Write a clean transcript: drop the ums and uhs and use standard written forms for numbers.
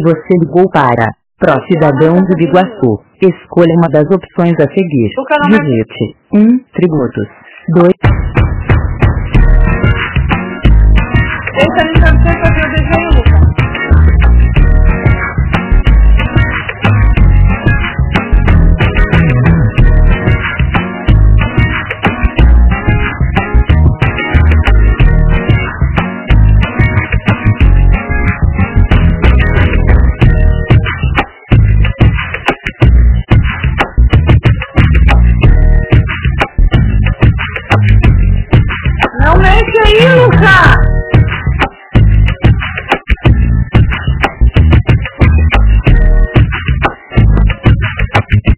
Você ligou para Pró-Cidadão do Biguaçu. Escolha uma das opções a seguir. Digite 1. Tributos. 2. Esse é o fazer o desenho.